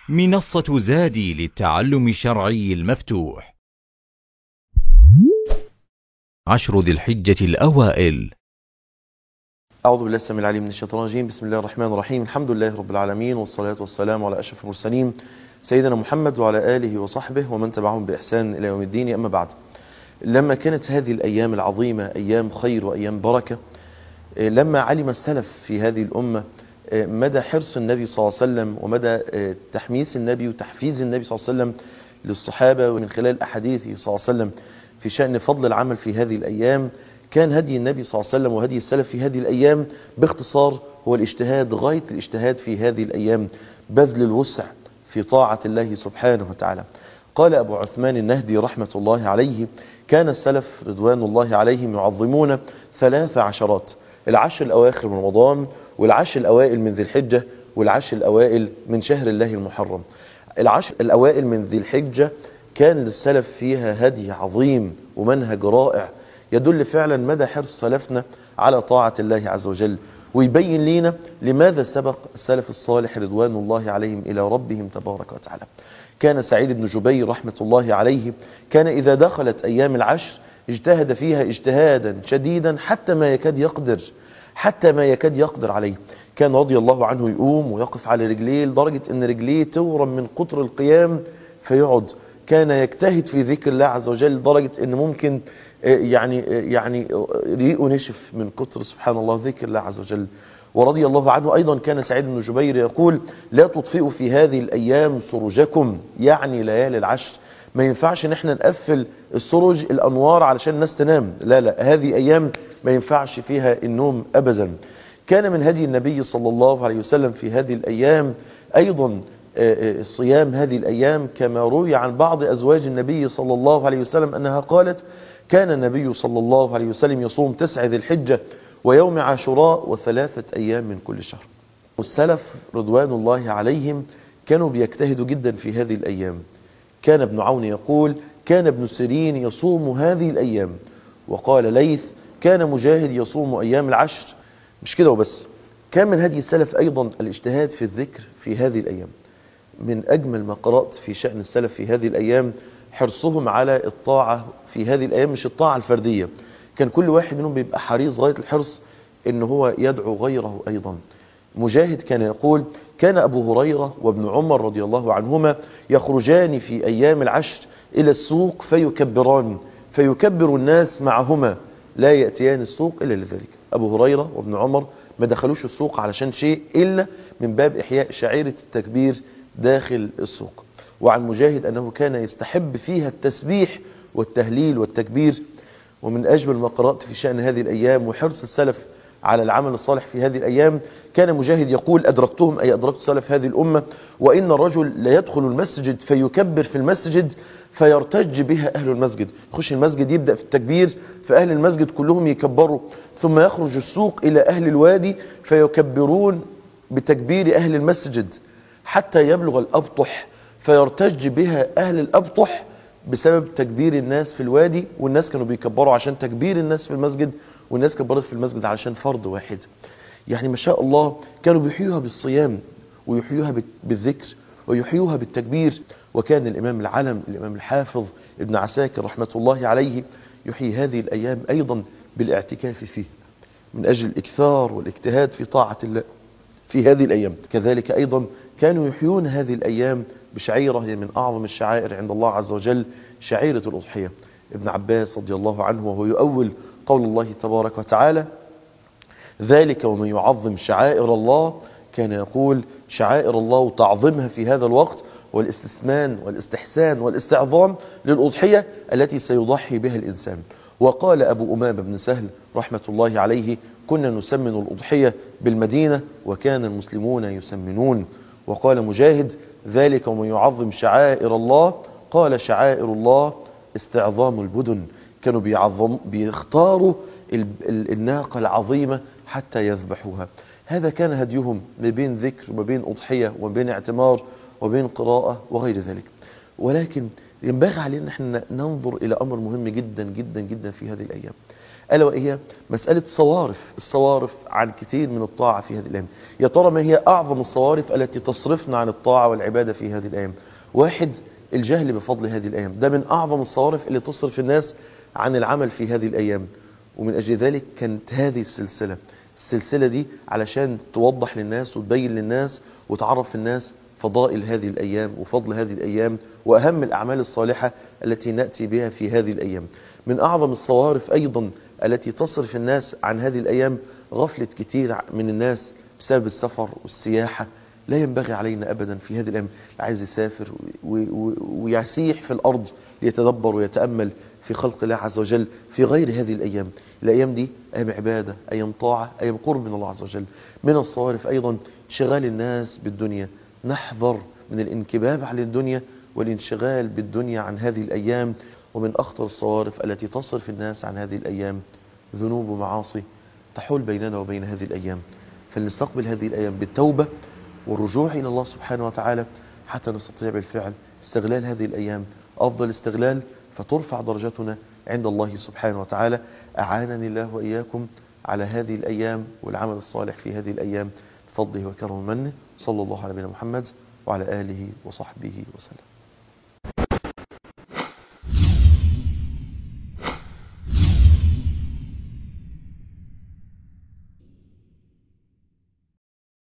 منصة زادي للتعلم الشرعي المفتوح. 10 ذي الحجة الأوائل. أعوذ بالله السميع العليم من الشيطان الرجيم. بسم الله الرحمن الرحيم. الحمد لله رب العالمين، والصلاة والسلام على أشرف المرسلين سيدنا محمد وعلى آله وصحبه ومن تبعهم بإحسان إلى يوم الدين. أما بعد، لما كانت هذه الأيام العظيمة أيام خير وأيام بركة، لما علم السلف في هذه الأمة مدى حرص النبي صلى الله عليه وسلم ومدى تحميس النبي وتحفيز النبي صلى الله عليه وسلم للصحابة، ومن خلال أحاديثه صلى الله عليه وسلم في شأن فضل العمل في هذه الأيام، كان هدي النبي صلى الله عليه وسلم وهدي السلف في هذه الأيام باختصار هو الاجتهاد، غاية الاجتهاد في هذه الأيام، بذل الوسع في طاعة الله سبحانه وتعالى. قال أبو عثمان النهدي رحمة الله عليه: كان السلف رضوان الله عليهم يعظمون 3 عشرات: العشر الأواخر من رمضان، والعشر الأوائل من ذي الحجة، والعشر الأوائل من شهر الله المحرم. العشر الأوائل من ذي الحجة كان للسلف فيها هدي عظيم ومنهج رائع يدل فعلا مدى حرص سلفنا على طاعة الله عز وجل، ويبين لنا لماذا سبق السلف الصالح رضوان الله عليهم إلى ربهم تبارك وتعالى. كان سعيد بن جبير رحمة الله عليه كان إذا دخلت أيام العشر اجتهد فيها اجتهادا شديدا حتى ما يكاد يقدر عليه. كان رضي الله عنه يقوم ويقف على رجليه لدرجة ان رجليه تورم من قطر القيام فيقعد. كان يجتهد في ذكر الله عز وجل لدرجة ان ممكن يعني ريقه نشف من كتر سبحان الله ذكر الله عز وجل. ورضي الله عنه أيضا كان سعيد بن جبير يقول: لا تطفئوا في هذه الأيام سرجكم، يعني ليالي العشر. ما ينفعش ان احنا نقفل السرج الأنوار علشان الناس تنام، لا، هذه أيام ما ينفعش فيها النوم أبدا. كان من هدي النبي صلى الله عليه وسلم في هذه الأيام أيضا صيام هذه الأيام، كما روي عن بعض أزواج النبي صلى الله عليه وسلم أنها قالت: كان النبي صلى الله عليه وسلم يصوم 9 ذي الحجة ويوم عاشوراء و3 أيام من كل شهر. والسلف رضوان الله عليهم كانوا بيجتهدوا جدا في هذه الأيام. كان ابن عون يقول: كان ابن سيرين يصوم هذه الأيام. وقال ليث: كان مجاهد يصوم أيام العشر. مش كده وبس، كان من هدي السلف أيضا الاجتهاد في الذكر في هذه الأيام. من أجمل ما قرأت في شأن السلف في هذه الأيام حرصهم على الطاعة في هذه الأيام، مش الطاعة الفردية. كان كل واحد منهم بيبقى حريص غاية الحرص إن هو يدعو غيره أيضا. مجاهد كان يقول: كان أبو هريرة وابن عمر رضي الله عنهما يخرجان في أيام العشر إلى السوق فيكبر الناس معهما، لا يأتيان السوق إلا لذلك. أبو هريرة وابن عمر ما دخلوش السوق علشان شيء إلا من باب إحياء شعيرة التكبير داخل السوق. وعن مجاهد أنه كان يستحب فيها التسبيح والتهليل والتكبير. ومن أجمل ما قرأت في شأن هذه الأيام وحرص السلف على العمل الصالح في هذه الأيام، كان مجاهد يقول: أدركتهم، أي أدركت سلف هذه الأمة، وإن الرجل ليدخل المسجد فيكبر في المسجد فيرتج بها أهل المسجد. يخش المسجد يبدأ في التكبير، فأهل المسجد كلهم يكبروا، ثم يخرج السوق إلى أهل الوادي فيكبرون بتكبير أهل المسجد حتى يبلغ الأبطح، فيرتج بها أهل الأبطح بسبب تكبير الناس في الوادي. والناس كانوا بيكبروا عشان تكبير الناس في المسجد، والناس كبرت في المسجد علشان فرض واحد. يعني ما شاء الله كانوا بيحيوها بالصيام ويحيوها بالذكر ويحيوها بالتكبير. وكان الإمام العلم الإمام الحافظ ابن عساكر رحمة الله عليه يحيي هذه الأيام أيضا بالاعتكاف فيه من أجل الإكثار والاجتهاد في طاعة الله في هذه الأيام. كذلك أيضا كانوا يحيون هذه الأيام بشعيرة هي من أعظم الشعائر عند الله عز وجل، شعيرة الأضحية. ابن عباس رضي الله عنه وهو يؤول قول الله تبارك وتعالى: ذلك ومن يعظم شعائر الله، كان يقول: شعائر الله وتعظيمها في هذا الوقت والاستثمان والاستحسان والاستعظام للأضحية التي سيضحي بها الإنسان. وقال أبو أمامة بن سهل رحمة الله عليه: كنا نسمن الأضحية بالمدينة وكان المسلمون يسمنون. وقال مجاهد: ذلك ومن يعظم شعائر الله، قال: شعائر الله استعظام البدن. كانوا بيختاروا الناقة العظيمة حتى يذبحوها. هذا كان هديهم ما بين ذكر وما بين أضحية وما بين اعتمار وما بين قراءة وغير ذلك. ولكن ينبغي علينا أن احنا ننظر إلى أمر مهم جدا جدا جدا في هذه الأيام. ألا وهي مسألة الصوارف عن كثير من الطاعة في هذه الأيام. يا ترى ما هي أعظم الصوارف التي تصرفنا عن الطاعة والعبادة في هذه الأيام؟ واحد، الجهل بفضل هذه الأيام، ده من أعظم الصوارف اللي تصرف الناس عن العمل في هذه الأيام. ومن أجل ذلك كانت هذه السلسلة دي علشان توضح للناس وتبين للناس وتعرف الناس فضائل هذه الأيام وفضل هذه الأيام وأهم الأعمال الصالحة التي نأتي بها في هذه الأيام. من أعظم الصوارف أيضا التي تصرف الناس عن هذه الأيام غفلة كتير من الناس بسبب السفر والسياحة. لا ينبغي علينا أبدا في هذه الأيام عايز يسافر ويسيح في الأرض ليتدبر ويتأمل في خلق الله عز وجل في غير هذه الأيام. الأيام دي أيام عبادة، أيام طاعة، أيام قرب من الله عز وجل. من الصوارف أيضا انشغال الناس بالدنيا. نحذر من الانكباب على الدنيا والانشغال بالدنيا عن هذه الأيام. ومن أخطر الصوارف التي تصرف الناس عن هذه الأيام ذنوب ومعاصي تحول بيننا وبين هذه الأيام. فلنستقبل هذه الأيام بالتوبة والرجوع إلى الله سبحانه وتعالى حتى نستطيع بالفعل استغلال هذه الأيام أفضل استغلال، فترفع درجتنا عند الله سبحانه وتعالى. أعانني الله وإياكم على هذه الأيام والعمل الصالح في هذه الأيام بفضله وكرم منه. صلى الله على نبينا محمد وعلى آله وصحبه وسلم.